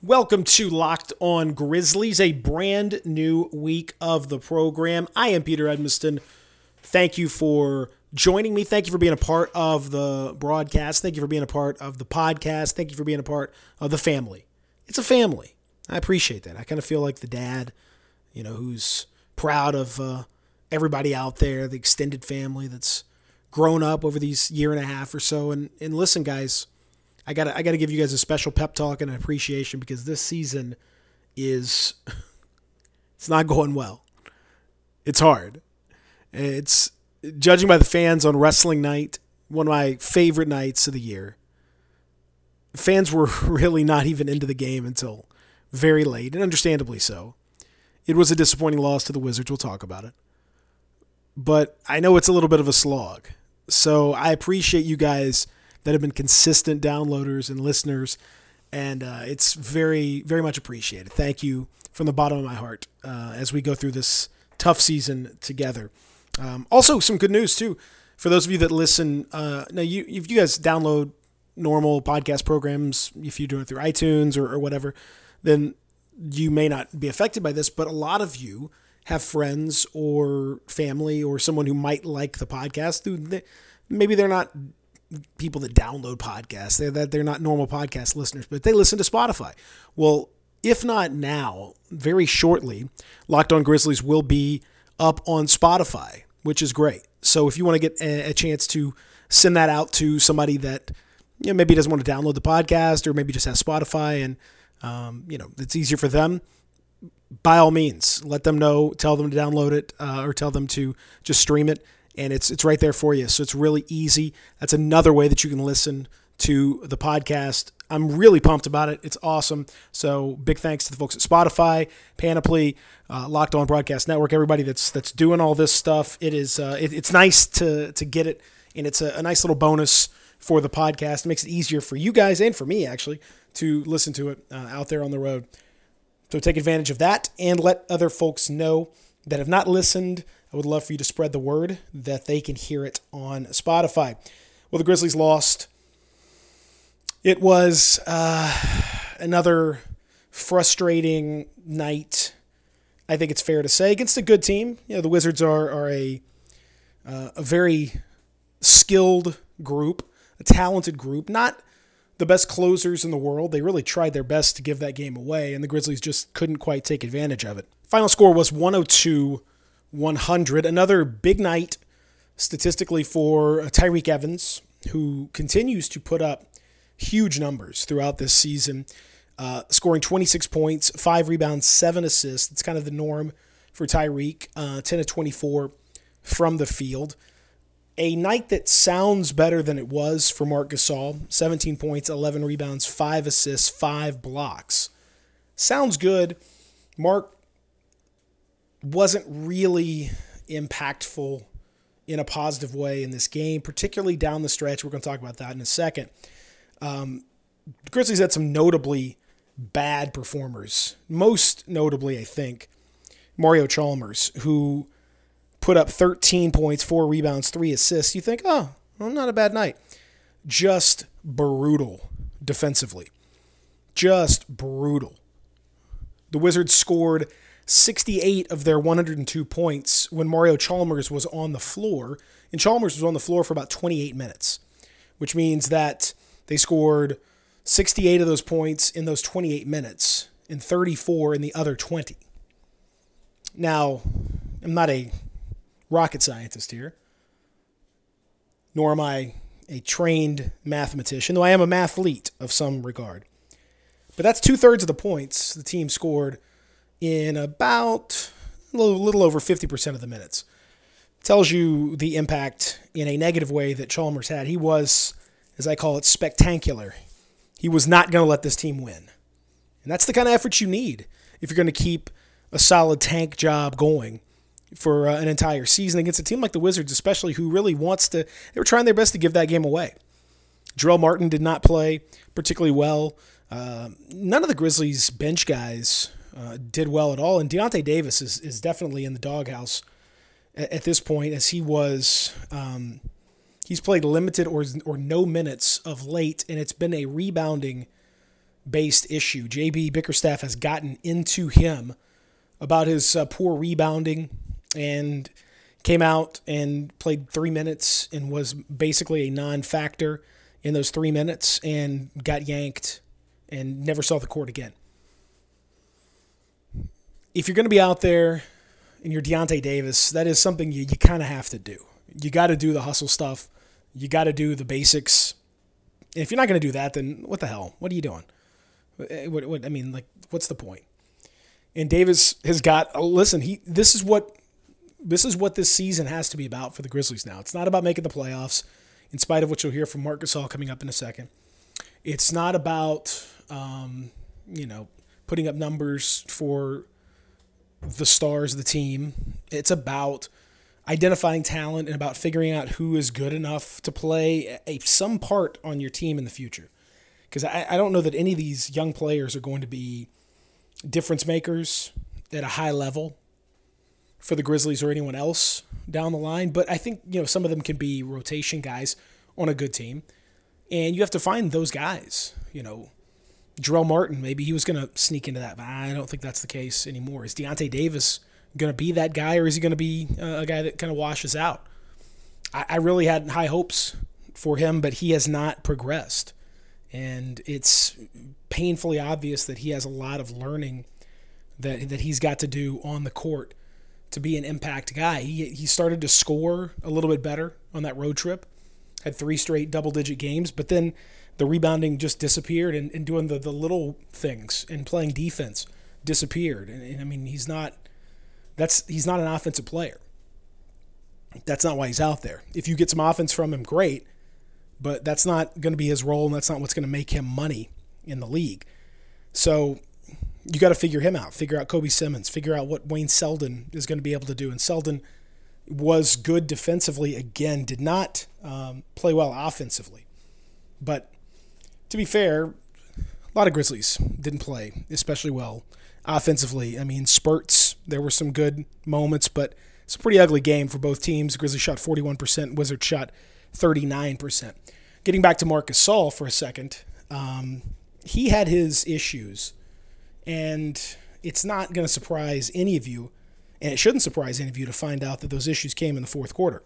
Welcome to Locked On Grizzlies, a brand new week of the program. I am Peter Edmiston. Thank you for joining me. Thank you for being a part of the broadcast. Thank you for being a part of the podcast. Thank you for being a part of the family. It's a family. I appreciate that. I kind of feel like the dad, who's proud of everybody out there, the extended family that's grown up over these year and a half or so. And listen, guys, I gotta give you guys a special pep talk and an appreciation because this season it's not going well. It's hard. It's, judging by the fans on wrestling night, one of my favorite nights of the year. Fans were really not even into the game until very late, and understandably so. It was a disappointing loss to the Wizards. We'll talk about it. But I know it's a little bit of a slog. So I appreciate you guys that have been consistent downloaders and listeners, and it's very, very much appreciated. Thank you from the bottom of my heart as we go through this tough season together. Also, some good news, too. For those of you that listen, now if you guys download normal podcast programs, if you're doing it through iTunes or whatever, then you may not be affected by this, but a lot of you have friends or family or someone who might like the podcast. Maybe they're not people that download podcasts. They're not normal podcast listeners, but they listen to Spotify. Well, if not now, very shortly, Locked On Grizzlies will be up on Spotify, which is great. So if you want to get a chance to send that out to somebody that maybe doesn't want to download the podcast or maybe just has Spotify and it's easier for them, by all means, let them know, tell them to download it or tell them to just stream it. And it's right there for you. So it's really easy. That's another way that you can listen to the podcast. I'm really pumped about it. It's awesome. So big thanks to the folks at Spotify, Panoply, Locked On Broadcast Network, everybody that's doing all this stuff. It's nice to get it, and it's a nice little bonus for the podcast. It makes it easier for you guys and for me, actually, to listen to it out there on the road. So take advantage of that and let other folks know that have not listened. I would love for you to spread the word that they can hear it on Spotify. Well, the Grizzlies lost. It was another frustrating night, I think it's fair to say, against a good team. The Wizards are a very skilled group, a talented group, not the best closers in the world. They really tried their best to give that game away, and the Grizzlies just couldn't quite take advantage of it. Final score was 102-100. Another big night statistically for Tyreke Evans, who continues to put up huge numbers throughout this season, scoring 26 points, 5 rebounds, 7 assists. It's kind of the norm for Tyreke, 10 of 24 from the field. A night that sounds better than it was for Marc Gasol, 17 points, 11 rebounds, 5 assists, 5 blocks. Sounds good. Marc wasn't really impactful in a positive way in this game, particularly down the stretch. We're going to talk about that in a second. The Grizzlies had some notably bad performers. Most notably, I think, Mario Chalmers, who put up 13 points, 4 rebounds, 3 assists. You think, well, not a bad night. Just brutal defensively. Just brutal. The Wizards scored 68 of their 102 points when Mario Chalmers was on the floor, and Chalmers was on the floor for about 28 minutes, which means that they scored 68 of those points in those 28 minutes and 34 in the other 20. Now, I'm not a rocket scientist here, nor am I a trained mathematician, though I am a mathlete of some regard. But that's 2/3 of the points the team scored in about a little over 50% of the minutes. Tells you the impact in a negative way that Chalmers had. He was, as I call it, spectacular. He was not going to let this team win. And that's the kind of effort you need if you're going to keep a solid tank job going for an entire season against a team like the Wizards, especially, who really wants to. They were trying their best to give that game away. Jarrell Martin did not play particularly well. None of the Grizzlies' bench guys did well at all, and Deontay Davis is definitely in the doghouse at this point, as he was. He's played limited or no minutes of late, and it's been a rebounding based issue. JB Bickerstaff has gotten into him about his poor rebounding and came out and played 3 minutes and was basically a non-factor in those 3 minutes and got yanked and never saw the court again. If you're going to be out there and you're Deontay Davis, that is something you kind of have to do. You got to do the hustle stuff. You got to do the basics. And if you're not going to do that, then what the hell? What are you doing? What's the point? And Davis has got listen. This is what this season has to be about for the Grizzlies now. It's not about making the playoffs, in spite of what you'll hear from Marc Gasol coming up in a second. It's not about putting up numbers for the stars of the team. It's about identifying talent and about figuring out who is good enough to play some part on your team in the future. Because I don't know that any of these young players are going to be difference makers at a high level for the Grizzlies or anyone else down the line. But I think, some of them can be rotation guys on a good team. And you have to find those guys. Jarrell Martin, maybe he was going to sneak into that, but I don't think that's the case anymore. Is Deontay Davis going to be that guy, or is he going to be a guy that kind of washes out? I really had high hopes for him, but he has not progressed. And it's painfully obvious that he has a lot of learning that he's got to do on the court to be an impact guy. He started to score a little bit better on that road trip, had 3 straight double-digit games, but then the rebounding just disappeared, and doing the little things and playing defense disappeared. And he's not an offensive player. That's not why he's out there. If you get some offense from him, great, but that's not going to be his role, and that's not what's going to make him money in the league. So you got to figure him out, figure out Kobe Simmons, figure out what Wayne Selden is going to be able to do. And Selden was good defensively, again, did not play well offensively. But to be fair, a lot of Grizzlies didn't play especially well offensively. Spurts, there were some good moments, but it's a pretty ugly game for both teams. Grizzlies shot 41%, Wizards shot 39%. Getting back to Marc Gasol for a second, he had his issues, and it's not going to surprise any of you, and it shouldn't surprise any of you to find out that those issues came in the fourth quarter.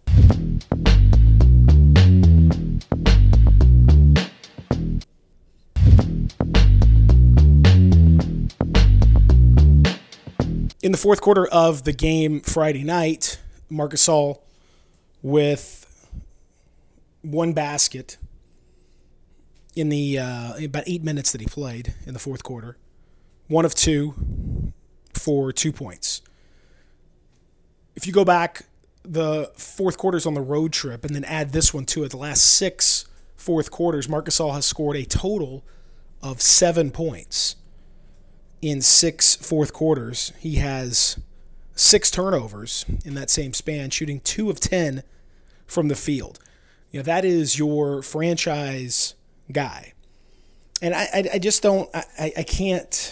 In the fourth quarter of the game Friday night, Marc Gasol with 1 basket in the about 8 minutes that he played in the fourth quarter, 1 of 2 for 2 points. If you go back the fourth quarters on the road trip and then add this one to it, the last 6 fourth quarters, Marc Gasol has scored a total of 7 points. In 6 fourth quarters, he has 6 turnovers in that same span, shooting 2 of 10 from the field. That is your franchise guy. And I just don't, I can't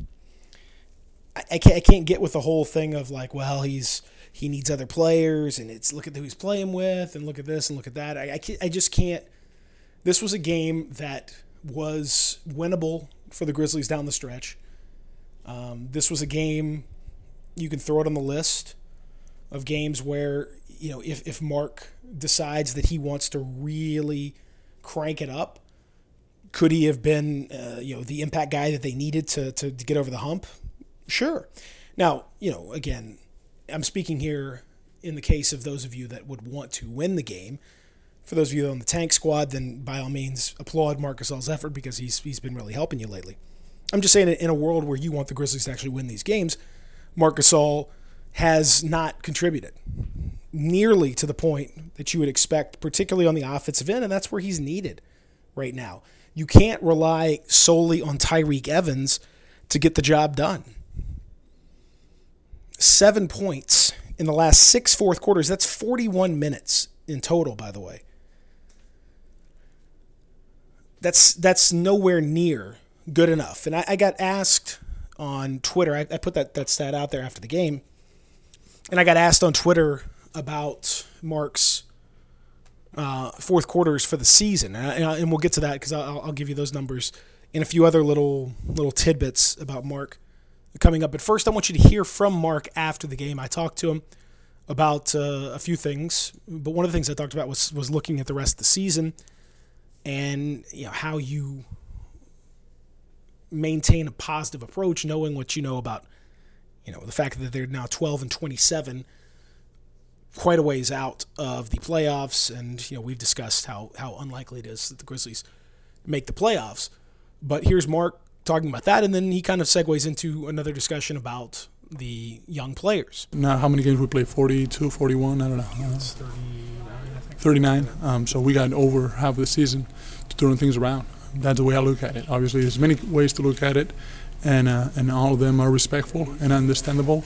get with the whole thing of like, well, he needs other players, and it's look at who he's playing with, and look at this and look at that. I just can't. This was a game that was winnable for the Grizzlies down the stretch. This was a game, you can throw it on the list of games where, if Mark decides that he wants to really crank it up, could he have been, the impact guy that they needed to get over the hump? Sure. Now, again, I'm speaking here in the case of those of you that would want to win the game. For those of you on the tank squad, then by all means applaud Marc Gasol's effort, because he's been really helping you lately. I'm just saying, in a world where you want the Grizzlies to actually win these games, Marc Gasol has not contributed nearly to the point that you would expect, particularly on the offensive end, and that's where he's needed right now. You can't rely solely on Tyreke Evans to get the job done. 7 points in the last 6 fourth quarters. That's 41 minutes in total, by the way. That's nowhere near good enough. And I got asked on Twitter, I put that stat out there after the game, and I got asked on Twitter about Mark's fourth quarters for the season. And we'll get to that because I'll give you those numbers and a few other little tidbits about Mark coming up. But first, I want you to hear from Mark after the game. I talked to him about a few things, but one of the things I talked about was looking at the rest of the season and how you maintain a positive approach, knowing what you know about the fact that they're now 12-27, quite a ways out of the playoffs, and we've discussed how unlikely it is that the Grizzlies make the playoffs. But here's Mark talking about that, and then he kind of segues into another discussion about the young players. Now, how many games we played? 42, 41? I don't know. It's 39, I think. 39. So we got over half of the season to turn things around. That's the way I look at it. Obviously, there's many ways to look at it, and all of them are respectful and understandable.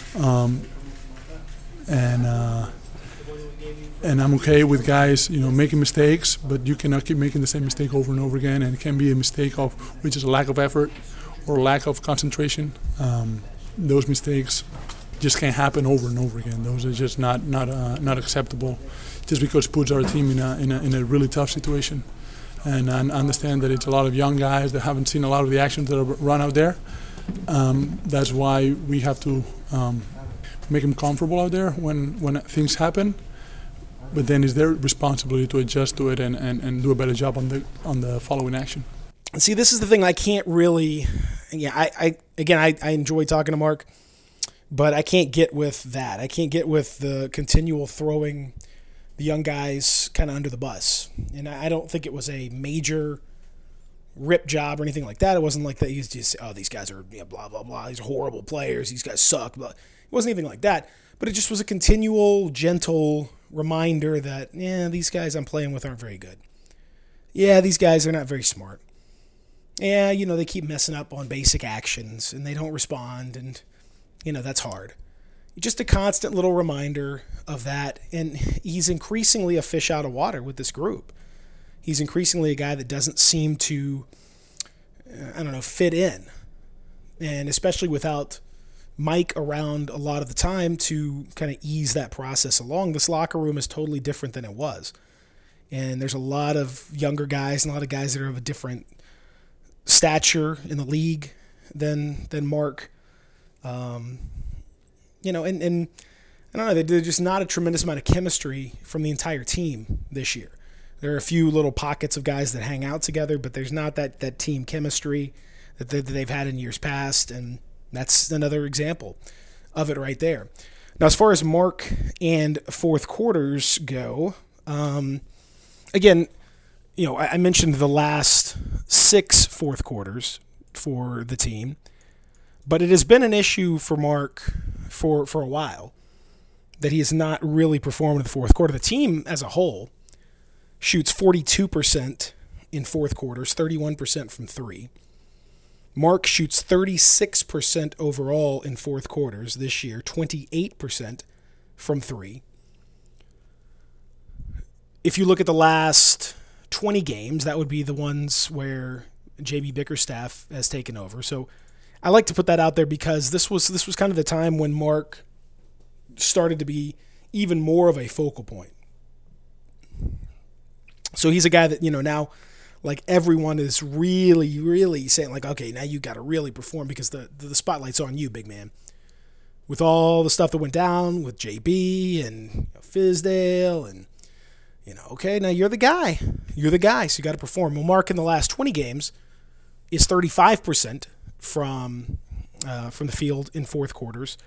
And I'm okay with guys, making mistakes, but you cannot keep making the same mistake over and over again. And it can be a mistake of which is a lack of effort or lack of concentration. Those mistakes just can't happen over and over again. Those are just not acceptable. Just because it puts our team in a really tough situation. And I understand that it's a lot of young guys that haven't seen a lot of the actions that are run out there. That's why we have to make them comfortable out there when things happen. But then it's their responsibility to adjust to it and do a better job on the following action. See, this is the thing I can't really. I enjoy talking to Mark, but I can't get with that. I can't get with the continual throwing the young guys kind of under the bus. And I don't think it was a major rip job or anything like that. It wasn't like that. He's just, these guys are blah, blah, blah. These are horrible players. These guys suck. But it wasn't anything like that. But it just was a continual, gentle reminder that, these guys I'm playing with aren't very good. Yeah, these guys are not very smart. Yeah, they keep messing up on basic actions and they don't respond, and, that's hard. Just a constant little reminder of that, and he's increasingly a fish out of water with this group. He's increasingly a guy that doesn't seem to, fit in, and especially without Mike around a lot of the time to kind of ease that process along. This locker room is totally different than it was, and there's a lot of younger guys and a lot of guys that are of a different stature in the league than Mark. And I don't know, there's just not a tremendous amount of chemistry from the entire team this year. There are a few little pockets of guys that hang out together, but there's not that team chemistry that they've had in years past, and that's another example of it right there. Now, as far as Mark and fourth quarters go, again, I mentioned the last 6 fourth quarters for the team, but it has been an issue for Mark for a while that he has not really performed in the fourth quarter. The team as a whole shoots 42% in fourth quarters, 31% from 3. Mark shoots 36% overall in fourth quarters this year, 28% from 3. If you look at the last 20 games, that would be the ones where JB Bickerstaff has taken over. So I like to put that out there because this was kind of the time when Mark started to be even more of a focal point. So he's a guy that, now like everyone is really, really saying like, okay, now you got to really perform because the spotlight's on you, big man. With all the stuff that went down with JB and Fizdale and, okay, now you're the guy. You're the guy, so you got to perform. Well, Mark in the last 20 games is 35% from the field in fourth quarters,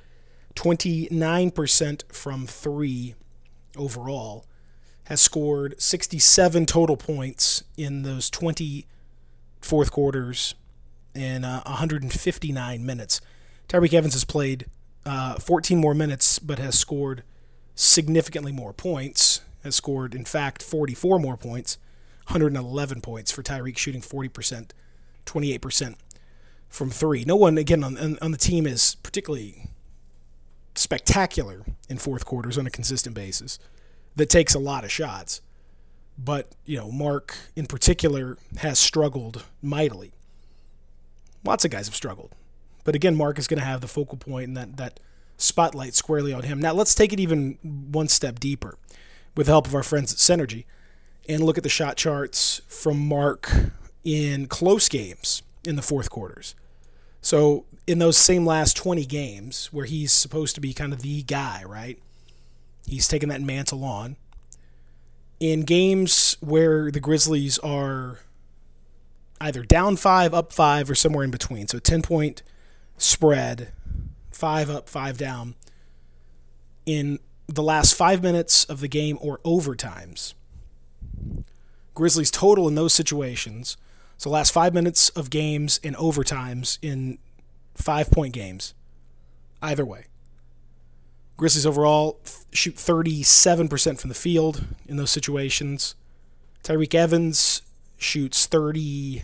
29% from 3 overall, has scored 67 total points in those 20 fourth quarters in 159 minutes. Tyreke Evans has played 14 more minutes but has scored significantly more points, has scored, in fact, 44 more points, 111 points for Tyreke, shooting 40%, 28% from 3. No one, again, on the team is particularly spectacular in fourth quarters on a consistent basis that takes a lot of shots. But, Mark in particular has struggled mightily. Lots of guys have struggled. But again, Mark is going to have the focal point and that spotlight squarely on him. Now, let's take it even one step deeper with the help of our friends at Synergy and look at the shot charts from Mark in close games in the fourth quarters. So in those same last 20 games where he's supposed to be kind of the guy, right? He's taken that mantle on. In games where the Grizzlies are either down 5, up 5, or somewhere in between, so 10-point spread, 5 up, 5 down, in the last 5 minutes of the game or overtimes, Grizzlies total in those situations, so last 5 minutes of games and overtimes in 5-point games, either way. Grizzlies overall shoot 37% from the field in those situations. Tyreke Evans shoots 39%.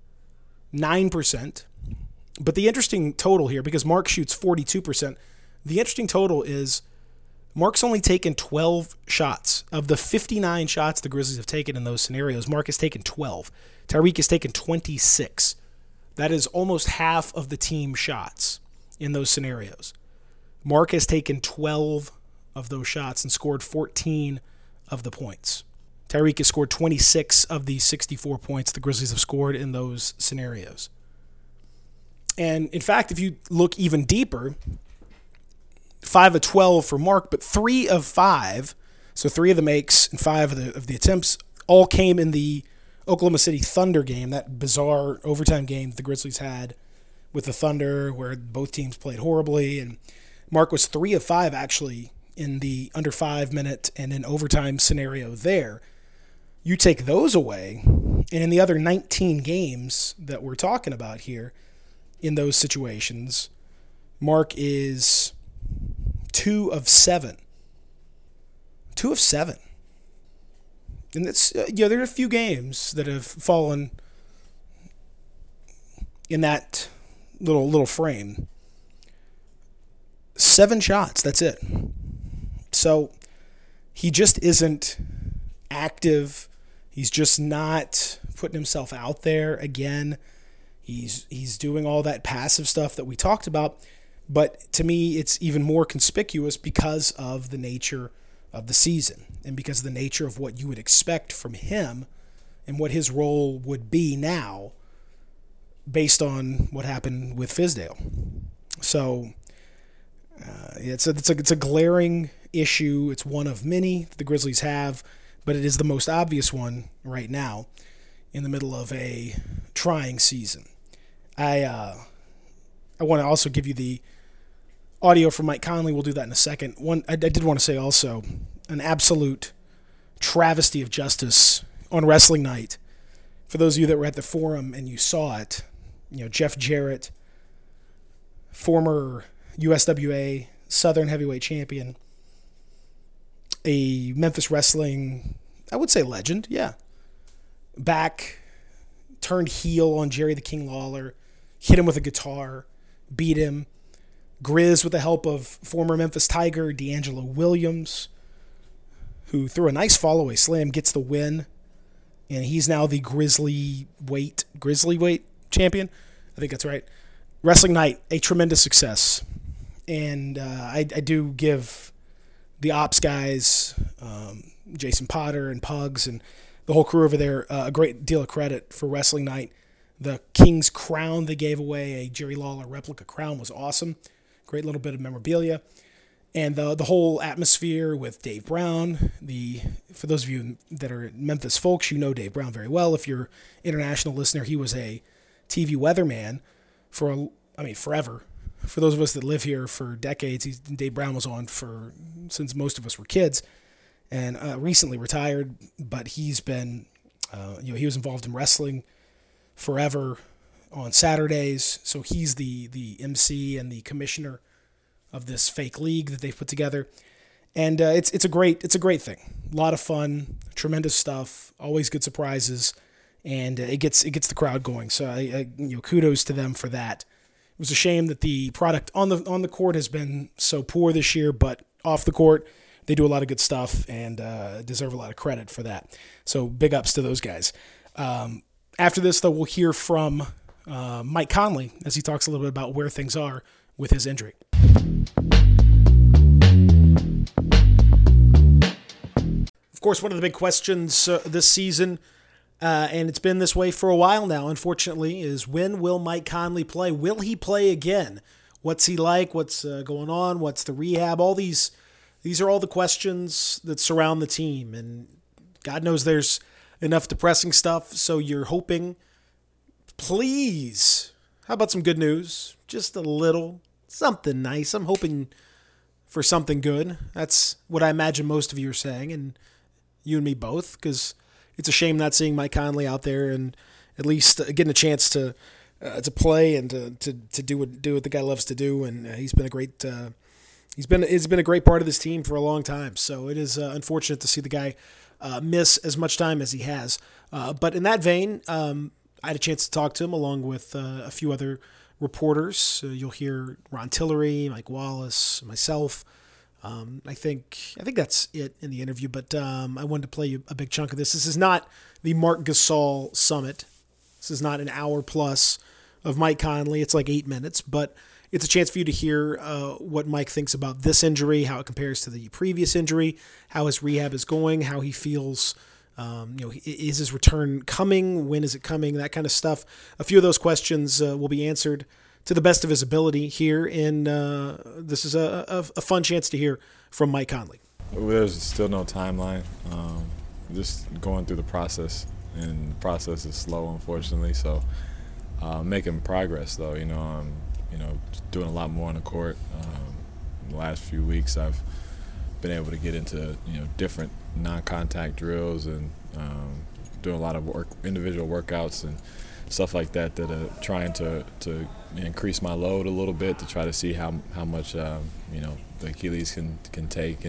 But the interesting total here, because Mark shoots 42%, the interesting total is Mark's only taken 12 shots. Of the 59 shots the Grizzlies have taken in those scenarios, Mark has taken 12. Tyreke has taken 26. That is almost half of the team shots in those scenarios. Mark has taken 12 of those shots and scored 14 of the points. Tyreke has scored 26 of the 64 points the Grizzlies have scored in those scenarios. And in fact, if you look even deeper, 5 of 12 for Mark, but 3 of 5, so 3 of the makes and 5 of the attempts, all came in the Oklahoma City Thunder game, that bizarre overtime game the Grizzlies had with the Thunder where both teams played horribly. And Mark was 3 of 5 actually in the under 5 minute and in overtime scenario there. You take those away, and in the other 19 games that we're talking about here, in those situations, Mark is 2 of 7. 2 of 7. And it's there are a few games that have fallen in that little frame. 7 shots, that's it. So he just isn't active. He's just not putting himself out there again. He's doing all that passive stuff that we talked about. But to me, it's even more conspicuous because of the nature of the season and because of the nature of what you would expect from him and what his role would be now based on what happened with Fizdale. So it's a glaring issue. It's one of many the Grizzlies have, but it is the most obvious one right now in the middle of a trying season. I want to also give you the audio from Mike Conley. We'll do that in a second. I did want to say also an absolute travesty of justice on Wrestling Night. For those of you that were at the forum and you saw it, Jeff Jarrett, former USWA Southern Heavyweight Champion, a Memphis Wrestling, I would say legend, yeah. Back, turned heel on Jerry the King Lawler, hit him with a guitar, beat him. Grizz, with the help of former Memphis Tiger D'Angelo Williams, who threw a nice follow-away slam, gets the win, and he's now the Grizzly weight champion. I think that's right. Wrestling Night, a tremendous success. And I do give the ops guys, Jason Potter and Pugs and the whole crew over there, a great deal of credit for Wrestling Night. The King's crown they gave away, a Jerry Lawler replica crown, was awesome. Great little bit of memorabilia. And the whole atmosphere with Dave Brown. For those of you that are Memphis folks, you know Dave Brown very well. If you're an international listener, he was a TV weatherman forever. For those of us that live here for decades, Dave Brown was on since most of us were kids, and recently retired. But he's been, he was involved in wrestling forever on Saturdays. So he's the MC and the commissioner of this fake league that they've put together, and it's a great thing. A lot of fun, tremendous stuff, always good surprises, and it gets the crowd going. So I kudos to them for that. It was a shame that the product on the court has been so poor this year, but off the court they do a lot of good stuff and deserve a lot of credit for that. So big ups to those guys. After this, though, we'll hear from Mike Conley as he talks a little bit about where things are with his injury. Of course, one of the big questions this season and it's been this way for a while now, unfortunately, is when will Mike Conley play? Will he play again? What's he like? What's going on? What's the rehab? All these are all the questions that surround the team, and God knows there's enough depressing stuff, so you're hoping, please, how about some good news? Just a little, something nice. I'm hoping for something good. That's what I imagine most of you are saying, and you and me both, because it's a shame not seeing Mike Conley out there and at least getting a chance to play and to do what the guy loves to do. And he's been a great he's been a great part of this team for a long time. So it is unfortunate to see the guy miss as much time as he has. But in that vein, I had a chance to talk to him along with a few other reporters. You'll hear Ron Tillery, Mike Wallace, myself. I think that's it in the interview, but I wanted to play you a big chunk of this. This is not the Marc Gasol summit. This is not an hour plus of Mike Conley. It's like 8 minutes, but it's a chance for you to hear what Mike thinks about this injury, how it compares to the previous injury, how his rehab is going, how he feels. Is his return coming? When is it coming? That kind of stuff. A few of those questions will be answered to the best of his ability here, and this is a fun chance to hear from Mike Conley. There's still no timeline. Just going through the process, and the process is slow, unfortunately. So making progress, though. I'm doing a lot more on the court. The last few weeks, I've been able to get into different non-contact drills and doing a lot of individual workouts and stuff like that are trying to increase my load a little bit to try to see how much the Achilles can take,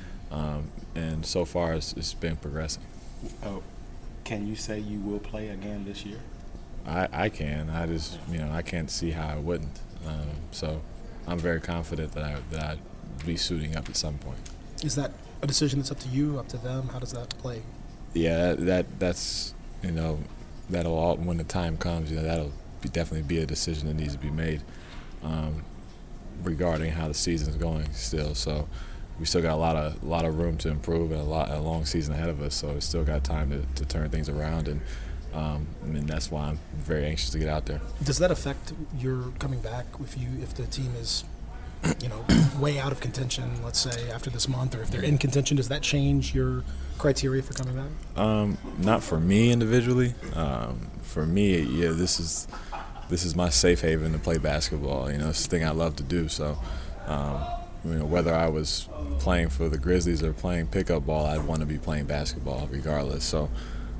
and so far it's been progressing. Oh, can you say you will play again this year? I can. I just I can't see how I wouldn't. So I'm very confident that I'd be suiting up at some point. Is that a decision that's up to you, up to them? How does that play? Yeah, that's that'll all, when the time comes, that'll definitely be a decision that needs to be made regarding how the season's going still. So we still got a lot of room to improve and a long season ahead of us. So we still got time to turn things around, and that's why I'm very anxious to get out there. Does that affect your coming back if the team is way out of contention, let's say after this month, or if they're in contention? Does that change your criteria for coming back? Not for me individually. For me, this is my safe haven to play basketball. It's the thing I love to do. So, whether I was playing for the Grizzlies or playing pickup ball, I'd want to be playing basketball regardless. So,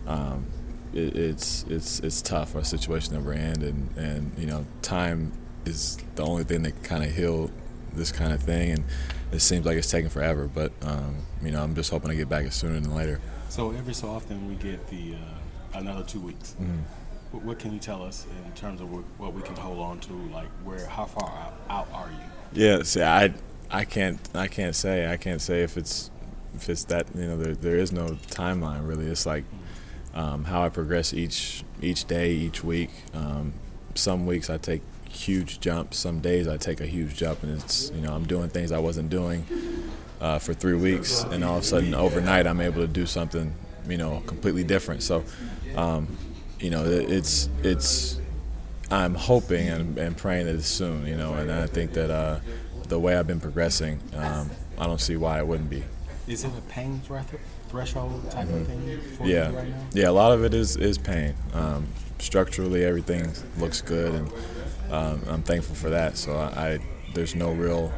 it's tough, our situation that we're in, and time is the only thing that kind of heal this kind of thing, and it seems like it's taking forever, but I'm just hoping to get back as sooner than later. So every so often we get the another 2 weeks. Mm-hmm. What can you tell us in terms of what we can hold on to? Like, how far out are you? Yeah, see, I can't say if it's that, there is no timeline really. It's like how I progress each day, each week. Some weeks I take huge jumps. Some days I take a huge jump, and it's I'm doing things I wasn't doing for 3 weeks, and all of a sudden overnight I'm able to do something completely different. So it's I'm hoping and praying that it's soon, and I think that the way I've been progressing, I don't see why it wouldn't be. Is it a pain threshold type of thing for you right now? Yeah, a lot of it is pain. Structurally, everything looks good, and I'm thankful for that. So there's no real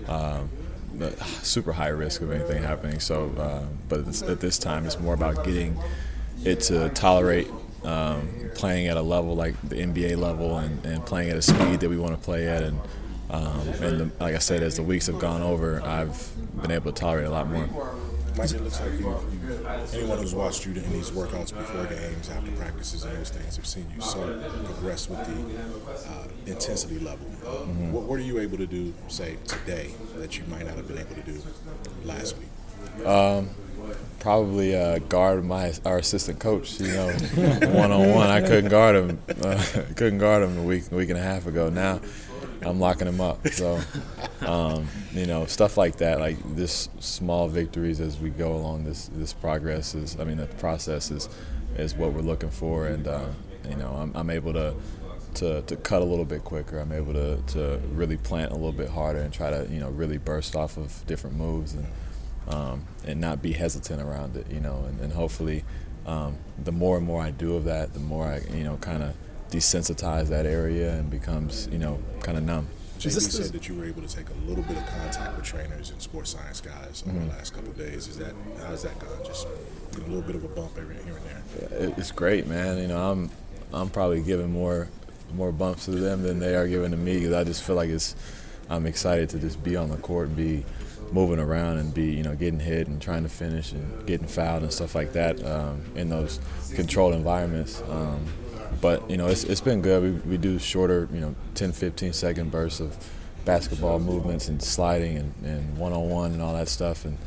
super high risk of anything happening. So, but at this time, it's more about getting it to tolerate playing at a level like the NBA level, and playing at a speed that we want to play at. And like I said, as the weeks have gone over, I've been able to tolerate a lot more. Mike, it looks like anyone who's watched you in these workouts before games, after practices, and those things have seen you so progress with the intensity level. What are you able to do, say, today that you might not have been able to do last week? Probably guard our assistant coach. One-on-one, I couldn't guard him. A week and a half ago. Now I'm locking him up. So, stuff like that, like this small victories as we go along this process is is what we're looking for, and I'm able to cut a little bit quicker. I'm able to really plant a little bit harder and try to really burst off of different moves and not be hesitant around it, and hopefully the more and more I do of that, the more I kind of desensitize that area and becomes kind of numb. JB said that you were able to take a little bit of contact with trainers and sports science guys over the last couple of days. How's that gone? Just get a little bit of a bump every here and there. It's great, man. I'm probably giving more bumps to them than they are giving to me, because I just feel like I'm excited to just be on the court and be moving around and be getting hit and trying to finish and getting fouled and stuff like that in those controlled environments. But it's been good. We do shorter 10-15 second bursts of basketball movements and sliding and one-on-one and all that stuff, and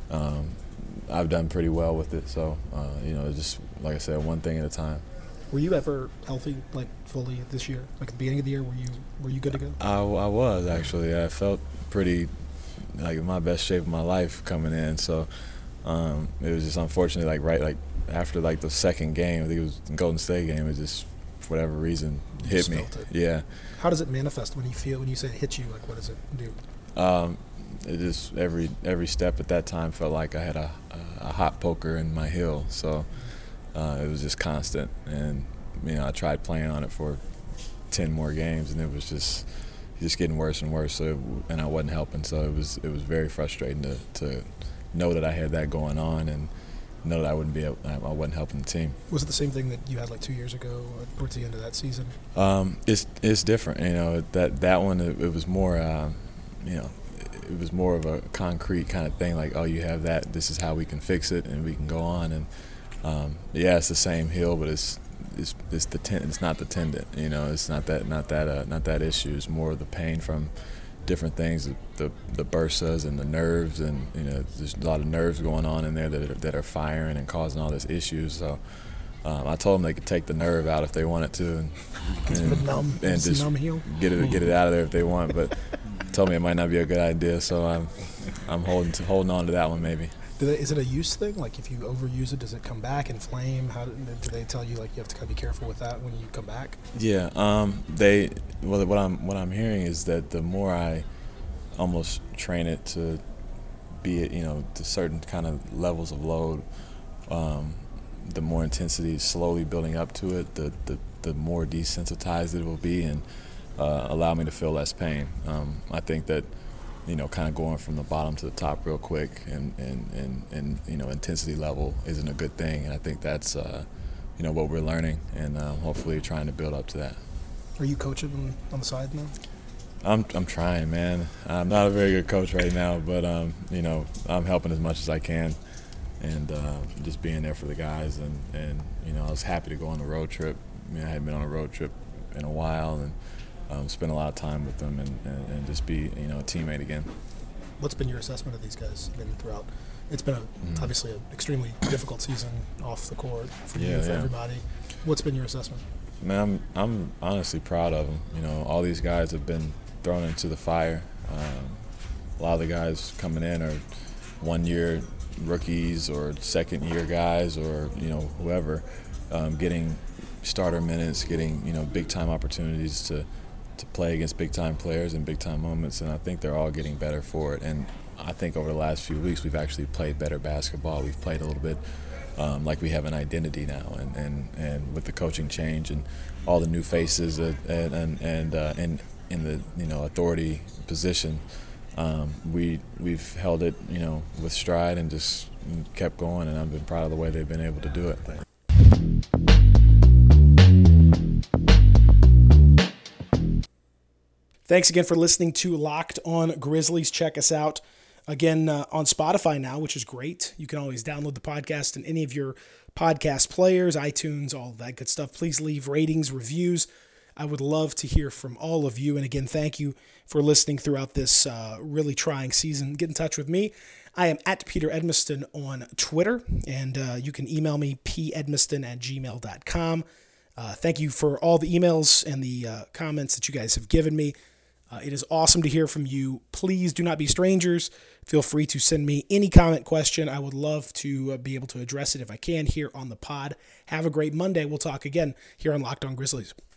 I've done pretty well with it. So just like I said, one thing at a time. Were you ever healthy, like fully this year? Like at the beginning of the year, were you good to go? I was actually. I felt pretty like in my best shape of my life coming in. So it was just unfortunately right after the second game, I think it was the Golden State game. It just for whatever reason hit me. Yeah. How does it manifest when you say it hits you? Like what does it do? It just every step at that time felt like I had a hot poker in my heel. So. It was just constant, and I tried playing on it for 10 more games, and it was just getting worse and worse. So and I wasn't helping, so it was very frustrating to know that I had that going on, and know that I wasn't helping the team. Was it the same thing that you had 2 years ago, towards the end of that season? It's different. That one it was more it was more of a concrete kind of thing. Like, oh, you have that. This is how we can fix it, and we can go on and. It's the same heel, but it's not the tendon. It's not that issue. It's more of the pain from different things, the bursas and the nerves, and there's a lot of nerves going on in there that are firing and causing all this issues. So I told them they could take the nerve out if they wanted to, and just numb heel. get it out of there if they want. But told me it might not be a good idea, so I'm holding on to that one maybe. Is it a use thing? Like if you overuse it, does it come back inflame? How do they tell you you have to kind of be careful with that when you come back? Yeah, what I'm hearing is that the more I almost train it to be to certain kind of levels of load, the more intensity slowly building up to it, the more desensitized it will be and allow me to feel less pain. I think that. Kind of going from the bottom to the top real quick and intensity level isn't a good thing. And I think that's, what we're learning and hopefully trying to build up to that. Are you coaching on the side now? I'm trying, man. I'm not a very good coach right now, but, I'm helping as much as I can and just being there for the guys. And I was happy to go on the road trip. I hadn't been on a road trip in a while and spend a lot of time with them and just be a teammate again. What's been your assessment of these guys throughout? It's been obviously an extremely difficult season off the court for you, for everybody. What's been your assessment? Man, I'm honestly proud of them. All these guys have been thrown into the fire. A lot of the guys coming in are 1 year rookies or second year guys or whoever, getting starter minutes, getting big time opportunities to play against big time players in big time moments, and I think they're all getting better for it. And I think over the last few weeks we've actually played better basketball. We've played a little bit like we have an identity now, and with the coaching change and all the new faces and in the authority position, we've held it with stride and just kept going, and I've been proud of the way they've been able to do it. Thanks again for listening to Locked On Grizzlies. Check us out again on Spotify now, which is great. You can always download the podcast in any of your podcast players, iTunes, all of that good stuff. Please leave ratings, reviews. I would love to hear from all of you. And again, thank you for listening throughout this really trying season. Get in touch with me. I am at Peter Edmiston on Twitter, and you can email me, pedmiston@gmail.com. Thank you for all the emails and the comments that you guys have given me. It is awesome to hear from you. Please do not be strangers. Feel free to send me any comment, question. I would love to be able to address it if I can here on the pod. Have a great Monday. We'll talk again here on Locked On Grizzlies.